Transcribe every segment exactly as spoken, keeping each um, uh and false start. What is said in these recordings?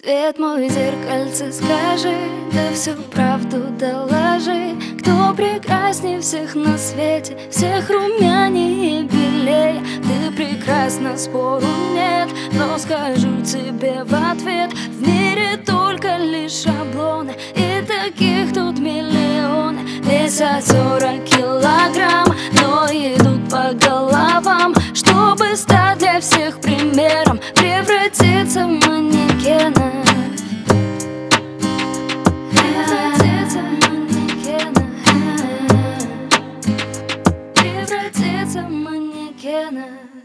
Свет мой, зеркальце, скажи, да всю правду доложи. Кто прекрасней всех на свете, всех румянее и белее? Ты прекрасна, спору нет, но скажу тебе в ответ: в мире только лишь шаблоны, и таких тут миллионы. Весят сорок килограмм, но идут по головам, чтобы стать для всех примером, превратиться в манекена. Превратиться в манекена. Превратиться в манекена.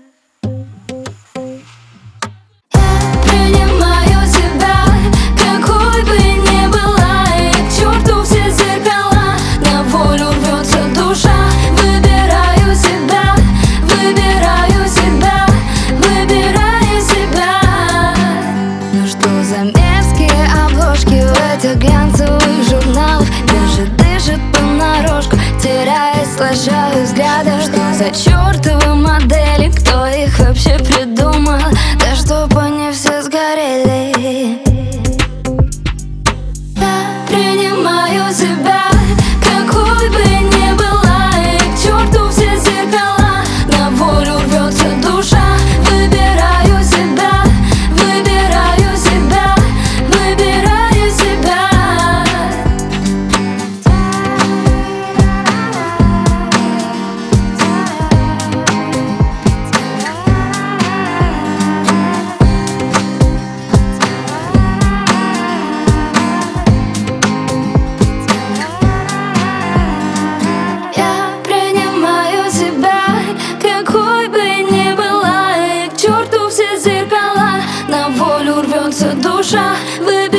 Глянцевых журналов даже дышит понарошку, теряясь, сложа взгляды. Что за чертовы модели, кто их вообще придумал? Да чтоб они все сгорели. Я принимаю себя, какой бы ни была, и к черту все зеркала. На волю рвется душа. Выбираю себя, выбираю себя, выбираю себя. Душа, выбираю.